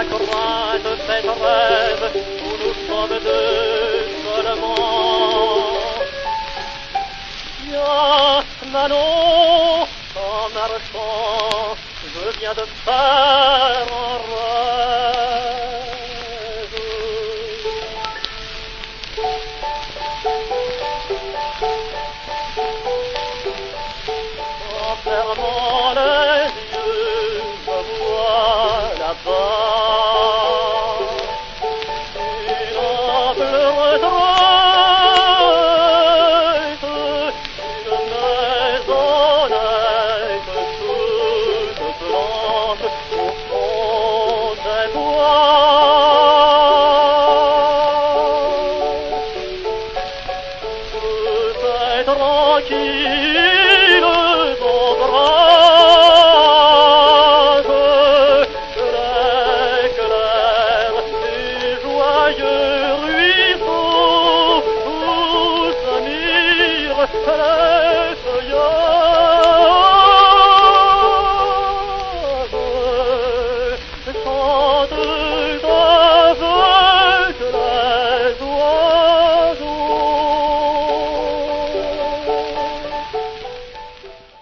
cette rêve où nous sommes deux seulement. Tiens, Nanon, en marchant, je viens de faire un rêve. En fermant les yeux, je vois là-bas une ample retraite, une maisonnette toute blanche au fond des bois. C'est tranquille.